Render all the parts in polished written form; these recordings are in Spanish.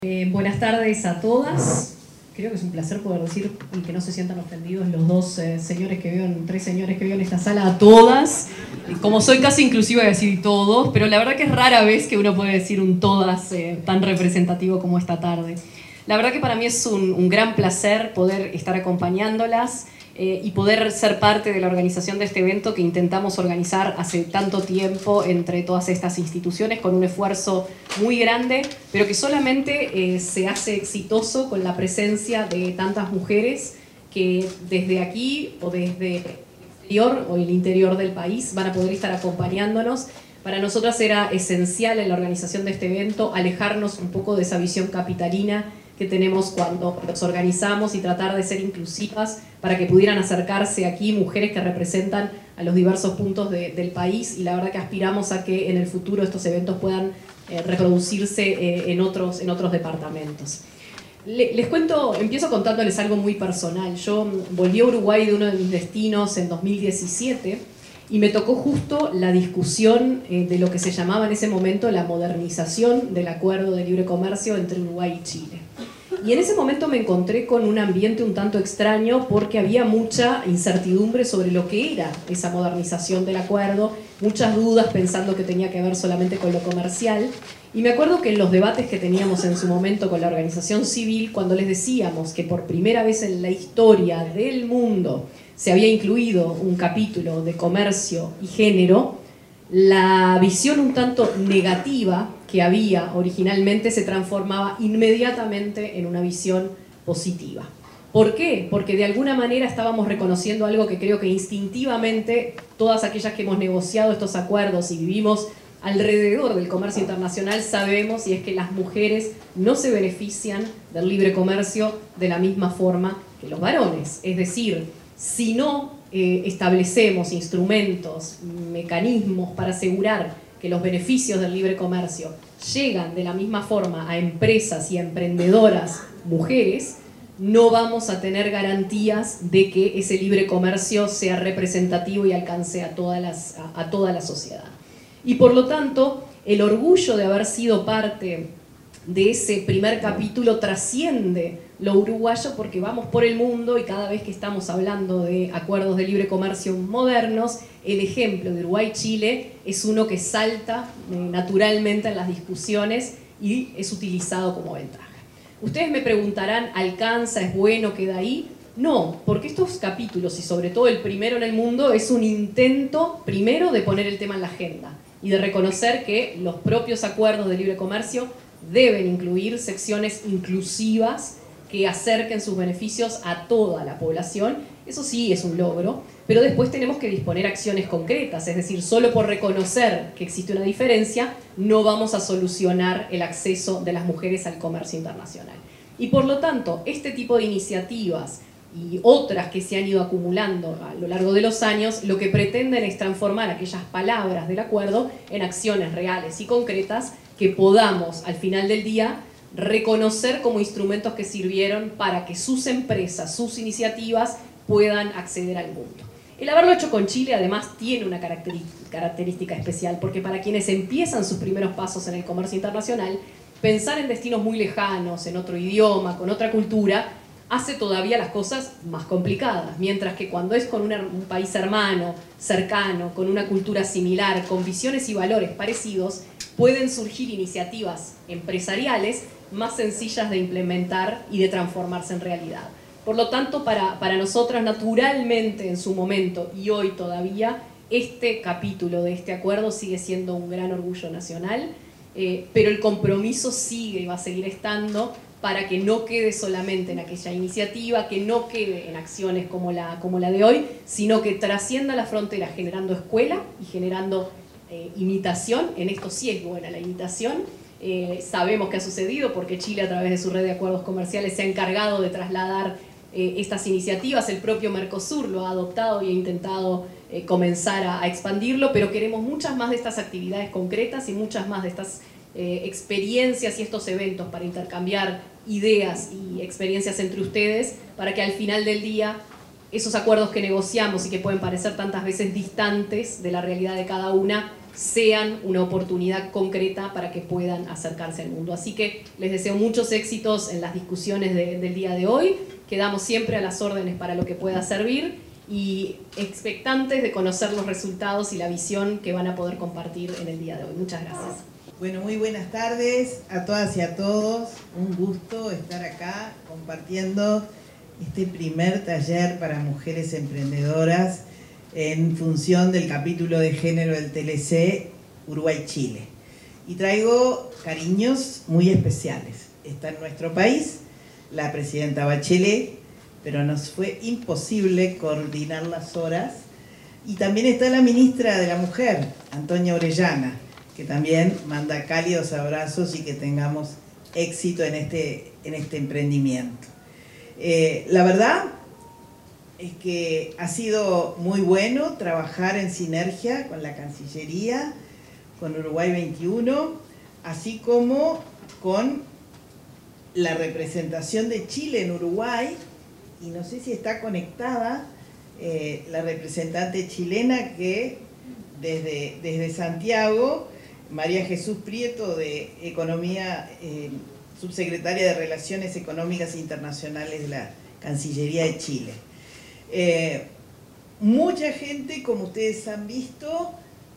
Buenas tardes a todas. Creo que es un placer poder decir y que no se sientan ofendidos los dos señores que veo, tres señores que veo en esta sala, a todas. Como soy casi inclusiva, voy a decir todos, pero la verdad que es rara vez que uno puede decir un todas tan representativo como esta tarde. La verdad que para mí es un gran placer poder estar acompañándolas y poder ser parte de la organización de este evento que intentamos organizar hace tanto tiempo entre todas estas instituciones con un esfuerzo muy grande, pero que solamente se hace exitoso con la presencia de tantas mujeres que desde aquí o desde el exterior o el interior del país van a poder estar acompañándonos. Para nosotras era esencial en la organización de este evento alejarnos un poco de esa visión capitalina que tenemos cuando nos organizamos y tratar de ser inclusivas para que pudieran acercarse aquí mujeres que representan a los diversos puntos del país, y la verdad que aspiramos a que en el futuro estos eventos puedan reproducirse en otros departamentos. Les cuento, empiezo contándoles algo muy personal. Yo volví a Uruguay de uno de mis destinos en 2017 y me tocó justo la discusión de lo que se llamaba en ese momento la modernización del Acuerdo de Libre Comercio entre Uruguay y Chile. Y en ese momento me encontré con un ambiente un tanto extraño porque había mucha incertidumbre sobre lo que era esa modernización del acuerdo, muchas dudas pensando que tenía que ver solamente con lo comercial. Y me acuerdo que en los debates que teníamos en su momento con la organización civil, cuando les decíamos que por primera vez en la historia del mundo se había incluido un capítulo de comercio y género, la visión un tanto negativa que había originalmente se transformaba inmediatamente en una visión positiva. ¿Por qué? Porque de alguna manera estábamos reconociendo algo que creo que instintivamente todas aquellas que hemos negociado estos acuerdos y vivimos alrededor del comercio internacional sabemos, y es que las mujeres no se benefician del libre comercio de la misma forma que los varones. Es decir, si no establecemos instrumentos, mecanismos para asegurar que los beneficios del libre comercio llegan de la misma forma a empresas y a emprendedoras mujeres, no vamos a tener garantías de que ese libre comercio sea representativo y alcance a toda la sociedad. Y por lo tanto, el orgullo de haber sido parte de ese primer capítulo trasciende lo uruguayo, porque vamos por el mundo y cada vez que estamos hablando de acuerdos de libre comercio modernos, el ejemplo de Uruguay-Chile es uno que salta naturalmente en las discusiones y es utilizado como ventaja. Ustedes me preguntarán, ¿alcanza? ¿Es bueno? ¿Queda ahí? No, porque estos capítulos, y sobre todo el primero en el mundo, es un intento primero de poner el tema en la agenda y de reconocer que los propios acuerdos de libre comercio deben incluir secciones inclusivas que acerquen sus beneficios a toda la población. Eso sí es un logro, pero después tenemos que disponer acciones concretas, es decir, solo por reconocer que existe una diferencia no vamos a solucionar el acceso de las mujeres al comercio internacional. Y por lo tanto, este tipo de iniciativas y otras que se han ido acumulando a lo largo de los años, lo que pretenden es transformar aquellas palabras del acuerdo en acciones reales y concretas que podamos, al final del día, reconocer como instrumentos que sirvieron para que sus empresas, sus iniciativas puedan acceder al mundo. El haberlo hecho con Chile además tiene una característica especial, porque para quienes empiezan sus primeros pasos en el comercio internacional, pensar en destinos muy lejanos, en otro idioma, con otra cultura, hace todavía las cosas más complicadas, mientras que cuando es con un país hermano, cercano, con una cultura similar, con visiones y valores parecidos, pueden surgir iniciativas empresariales más sencillas de implementar y de transformarse en realidad. Por lo tanto, para nosotras, naturalmente en su momento y hoy todavía, este capítulo de este acuerdo sigue siendo un gran orgullo nacional, pero el compromiso sigue y va a seguir estando para que no quede solamente en aquella iniciativa, que no quede en acciones como la de hoy, sino que trascienda las fronteras generando escuela y generando imitación. En esto sí es buena la imitación. Sabemos que ha sucedido porque Chile, a través de su red de acuerdos comerciales, se ha encargado de trasladar estas iniciativas. El propio Mercosur lo ha adoptado y ha intentado comenzar a expandirlo, pero queremos muchas más de estas actividades concretas y muchas más de estas experiencias y estos eventos para intercambiar ideas y experiencias entre ustedes, para que al final del día esos acuerdos que negociamos y que pueden parecer tantas veces distantes de la realidad de cada una sean una oportunidad concreta para que puedan acercarse al mundo. Así que les deseo muchos éxitos en las discusiones del día de hoy. Quedamos siempre a las órdenes para lo que pueda servir y expectantes de conocer los resultados y la visión que van a poder compartir en el día de hoy. Muchas gracias. Bueno, muy buenas tardes a todas y a todos. Un gusto estar acá compartiendo este primer taller para mujeres emprendedoras en función del capítulo de género del TLC Uruguay-Chile. Y traigo cariños muy especiales. Está en nuestro país la presidenta Bachelet, pero nos fue imposible coordinar las horas. Y también está la ministra de la Mujer, Antonia Orellana, que también manda cálidos abrazos y que tengamos éxito en este emprendimiento. La verdad es que ha sido muy bueno trabajar en sinergia con la Cancillería, con Uruguay 21, así como con la representación de Chile en Uruguay, y no sé si está conectada la representante chilena que desde Santiago, María Jesús Prieto de Economía, subsecretaria de Relaciones Económicas Internacionales de la Cancillería de Chile. Mucha gente, como ustedes han visto,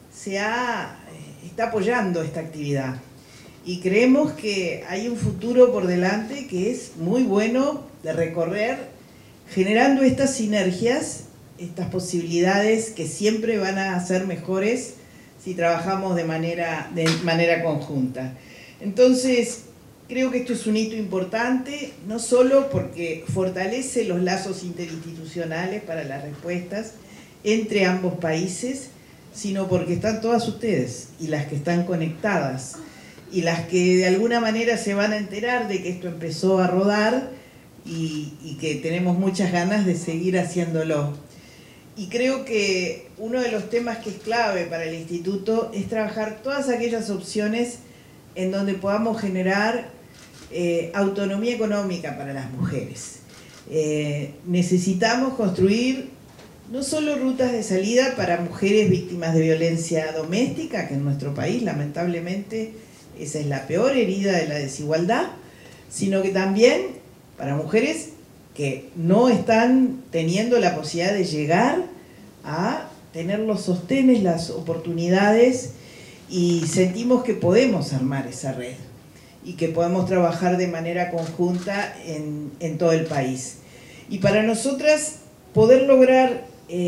está apoyando esta actividad y creemos que hay un futuro por delante que es muy bueno de recorrer, generando estas sinergias, estas posibilidades que siempre van a ser mejores si trabajamos de manera conjunta. Entonces, creo que esto es un hito importante, no solo porque fortalece los lazos interinstitucionales para las respuestas entre ambos países, sino porque están todas ustedes y las que están conectadas y las que de alguna manera se van a enterar de que esto empezó a rodar y que tenemos muchas ganas de seguir haciéndolo. Y creo que uno de los temas que es clave para el Instituto es trabajar todas aquellas opciones en donde podamos generar autonomía económica para las mujeres. Necesitamos construir no solo rutas de salida para mujeres víctimas de violencia doméstica, que en nuestro país lamentablemente esa es la peor herida de la desigualdad, sino que también para mujeres que no están teniendo la posibilidad de llegar a tener los sostenes, las oportunidades, y sentimos que podemos armar esa red y que podemos trabajar de manera conjunta en todo el país. Y para nosotras poder lograr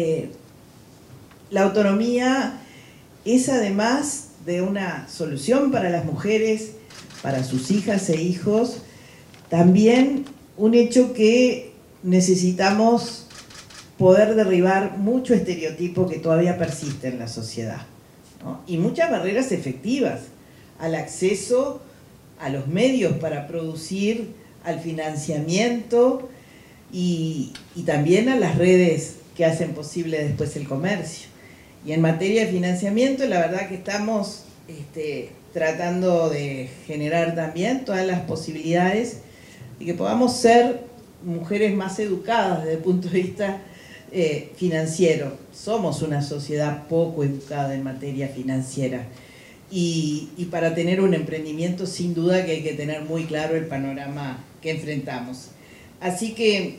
la autonomía es, además de una solución para las mujeres, para sus hijas e hijos, también un hecho que necesitamos poder derribar mucho estereotipo que todavía persiste en la sociedad, ¿no? Y muchas barreras efectivas al acceso a los medios para producir, al financiamiento y también a las redes que hacen posible después el comercio. Y en materia de financiamiento, la verdad que estamos tratando de generar también todas las posibilidades de que podamos ser mujeres más educadas desde el punto de vista financiero. Somos una sociedad poco educada en materia financiera. Y para tener un emprendimiento, sin duda que hay que tener muy claro el panorama que enfrentamos. Así que,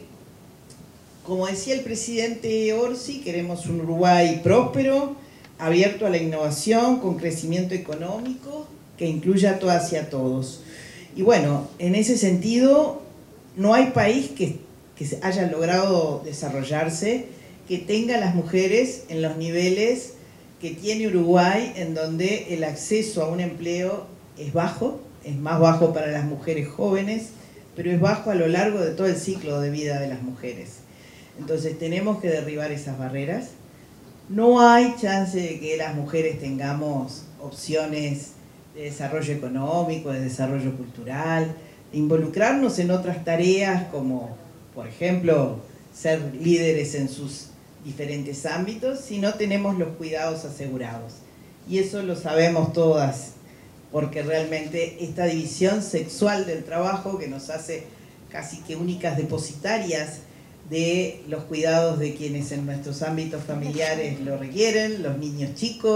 como decía el presidente Orsi, queremos un Uruguay próspero, abierto a la innovación, con crecimiento económico, que incluya a todas y a todos. Y bueno, en ese sentido, no hay país que haya logrado desarrollarse, que tenga a las mujeres en los niveles que tiene Uruguay, en donde el acceso a un empleo es bajo, es más bajo para las mujeres jóvenes, pero es bajo a lo largo de todo el ciclo de vida de las mujeres. Entonces tenemos que derribar esas barreras. No hay chance de que las mujeres tengamos opciones de desarrollo económico, de desarrollo cultural, de involucrarnos en otras tareas como, por ejemplo, ser líderes en sus diferentes ámbitos si no tenemos los cuidados asegurados. Y eso lo sabemos todas, porque realmente esta división sexual del trabajo que nos hace casi que únicas depositarias de los cuidados de quienes en nuestros ámbitos familiares lo requieren, los niños chicos,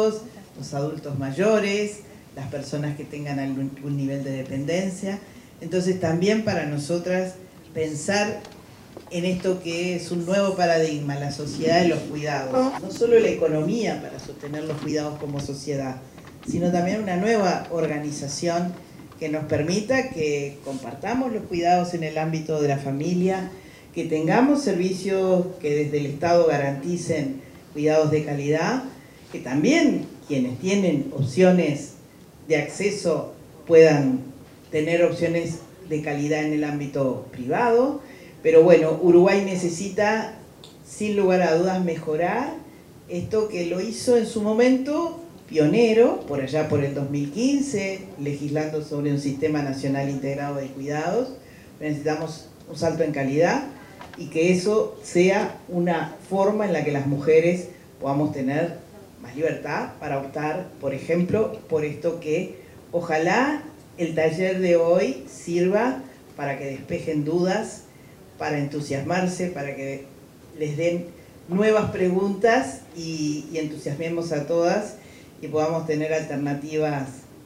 los adultos mayores, las personas que tengan algún nivel de dependencia. Entonces también para nosotras pensar en esto que es un nuevo paradigma, la sociedad de los cuidados, no solo la economía para sostener los cuidados como sociedad, sino también una nueva organización que nos permita que compartamos los cuidados en el ámbito de la familia, que tengamos servicios que desde el Estado garanticen cuidados de calidad, que también quienes tienen opciones de acceso puedan tener opciones de calidad en el ámbito privado. Pero bueno, Uruguay necesita, sin lugar a dudas, mejorar esto que lo hizo en su momento pionero, por allá por el 2015, legislando sobre un sistema nacional integrado de cuidados. Necesitamos un salto en calidad y que eso sea una forma en la que las mujeres podamos tener más libertad para optar, por ejemplo, por esto que ojalá el taller de hoy sirva para que despejen dudas, para entusiasmarse, para que les den nuevas preguntas y entusiasmemos a todas y podamos tener alternativas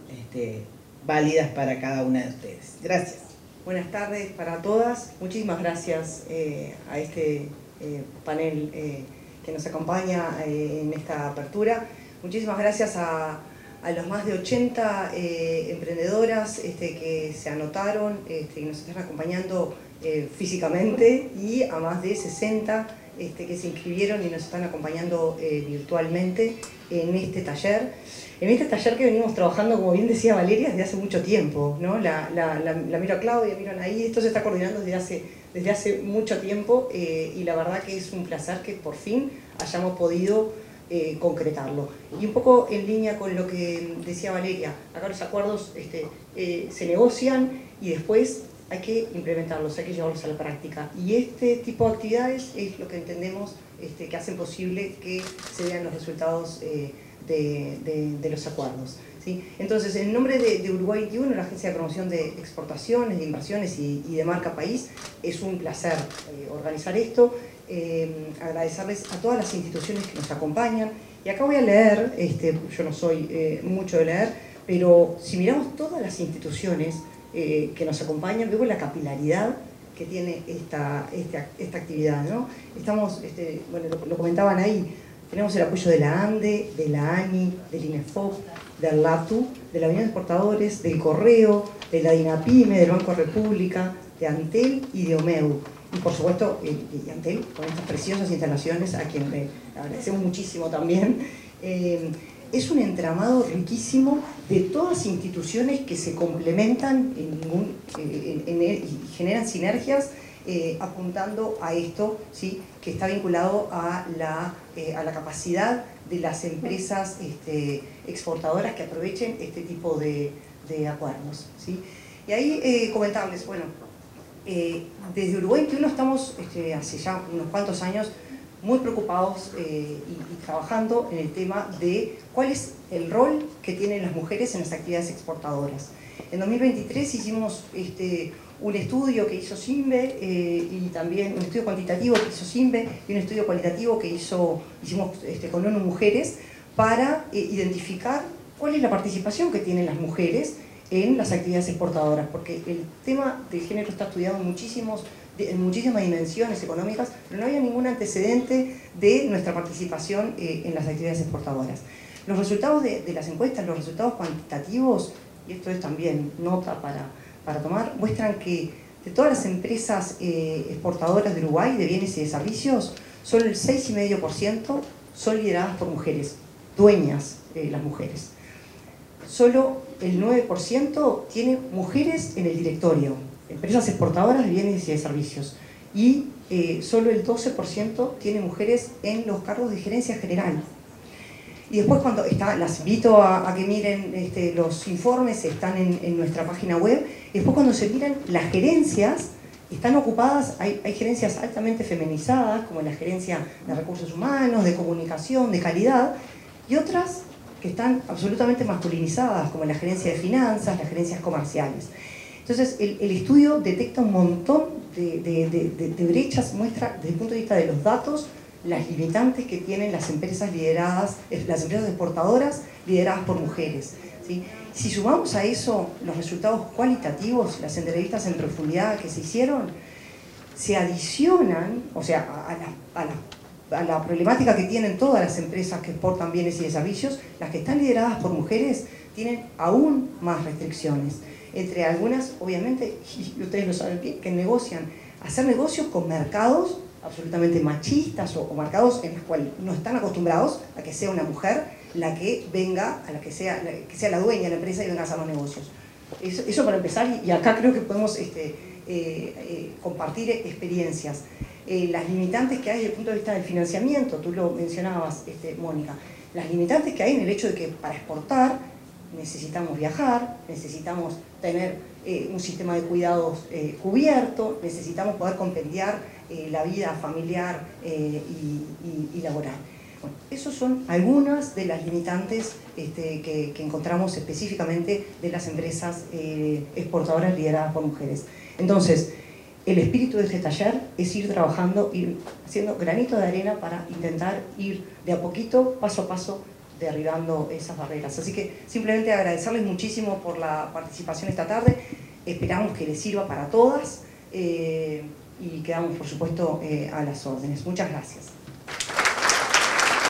válidas para cada una de ustedes. Gracias. Buenas tardes para todas. Muchísimas gracias a este panel que nos acompaña en esta apertura. Muchísimas gracias a los más de 80 emprendedoras que se anotaron y nos están acompañando físicamente, y a más de 60 que se inscribieron y nos están acompañando virtualmente en este taller. En este taller que venimos trabajando, como bien decía Valeria, desde hace mucho tiempo, ¿no? La miro a Claudia, miro a Anaí, esto se está coordinando desde hace mucho tiempo, y la verdad que es un placer que por fin hayamos podido concretarlo. Y un poco en línea con lo que decía Valeria, acá los acuerdos se negocian y después hay que implementarlos, hay que llevarlos a la práctica. Y este tipo de actividades es lo que entendemos que hacen posible que se vean los resultados de los acuerdos, ¿sí? Entonces, en nombre de Uruguay 21, la Agencia de Promoción de Exportaciones, de Inversiones y de Marca País, es un placer organizar esto. Agradecerles a todas las instituciones que nos acompañan. Y acá voy a leer, yo no soy mucho de leer, pero si miramos todas las instituciones que nos acompañan, vemos la capilaridad que tiene esta actividad, ¿no? Estamos, bueno, lo comentaban ahí, tenemos el apoyo de la ANDE, de la ANI, del INEFOP, del LATU, de la Unión de Exportadores, del Correo, de la DINAPYME, del Banco República, de Antel y de OMEU. Y por supuesto, y Antel, con estas preciosas instalaciones, a quien le agradecemos muchísimo también. Es un entramado riquísimo de todas instituciones que se complementan y generan sinergias apuntando a esto, ¿sí? Que está vinculado a la capacidad de las empresas exportadoras que aprovechen este tipo de acuerdos, ¿sí? Y ahí comentarles, bueno, desde Uruguay 21 estamos hace ya unos cuantos años muy preocupados y trabajando en el tema de cuál es el rol que tienen las mujeres en las actividades exportadoras. En 2023 hicimos un estudio que hizo CIMBE y también un estudio cuantitativo que hizo CIMBE y un estudio cualitativo que hicimos con ONU Mujeres para identificar cuál es la participación que tienen las mujeres en las actividades exportadoras, porque el tema del género está estudiado en muchísimas dimensiones económicas, pero no había ningún antecedente de nuestra participación en las actividades exportadoras. Los resultados de las encuestas, los resultados cuantitativos, y esto es también nota para tomar, muestran que de todas las empresas exportadoras de Uruguay de bienes y de servicios, solo el 6,5% son lideradas por mujeres, dueñas las mujeres. Solo el 9% tiene mujeres en el directorio, empresas exportadoras de bienes y de servicios, y solo el 12% tiene mujeres en los cargos de gerencia general. Y después las invito a que miren los informes, están en nuestra página web, y después cuando se miran las gerencias, están ocupadas, hay gerencias altamente feminizadas, como la gerencia de recursos humanos, de comunicación, de calidad, y otras que están absolutamente masculinizadas, como la gerencia de finanzas, las gerencias comerciales. Entonces, el estudio detecta un montón de brechas, muestra desde el punto de vista de los datos las limitantes que tienen las empresas lideradas, las empresas exportadoras lideradas por mujeres, ¿sí? Si sumamos a eso los resultados cualitativos, las entrevistas en profundidad que se hicieron, se adicionan, o sea, a la problemática que tienen todas las empresas que exportan bienes y de servicios, las que están lideradas por mujeres tienen aún más restricciones. Entre algunas, obviamente, y ustedes lo saben bien, que hacer negocios con mercados absolutamente machistas o mercados en los cuales no están acostumbrados a que sea una mujer la que venga, que sea la dueña de la empresa y venga a hacer los negocios. Eso para empezar, y acá creo que podemos compartir experiencias. Las limitantes que hay desde el punto de vista del financiamiento, tú lo mencionabas, Mónica, las limitantes que hay en el hecho de que para exportar necesitamos viajar, necesitamos tener un sistema de cuidados cubierto, necesitamos poder compendiar la vida familiar y laboral. Bueno, esas son algunas de las limitantes que encontramos específicamente de las empresas exportadoras lideradas por mujeres. Entonces, el espíritu de este taller es ir trabajando, ir haciendo granito de arena para intentar ir de a poquito, paso a paso, derribando esas barreras. Así que simplemente agradecerles muchísimo por la participación esta tarde, esperamos que les sirva para todas y quedamos por supuesto a las órdenes. Muchas gracias.